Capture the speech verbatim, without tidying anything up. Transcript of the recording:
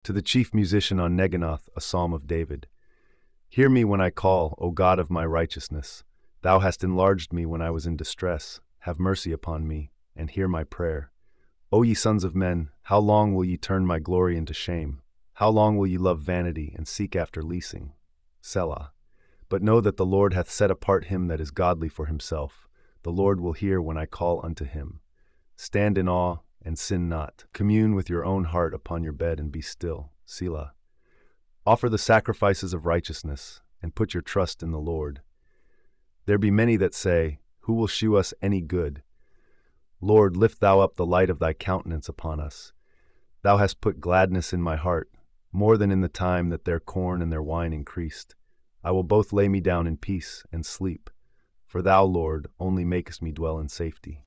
To the chief musician on Neginoth, a psalm of David. Hear me when I call, O God of my righteousness. Thou hast enlarged me when I was in distress. Have mercy upon me, and hear my prayer. O ye sons of men, how long will ye turn my glory into shame? How long will ye love vanity and seek after leasing? Selah. But know that the Lord hath set apart him that is godly for himself. The Lord will hear when I call unto him. Stand in awe and sin not. Commune with your own heart upon your bed and be still. Selah. Offer the sacrifices of righteousness, and put your trust in the Lord. There be many that say, Who will shew us any good? Lord, lift thou up the light of thy countenance upon us. Thou hast put gladness in my heart, more than in the time that their corn and their wine increased. I will both lay me down in peace and sleep, for thou, Lord, only makest me dwell in safety.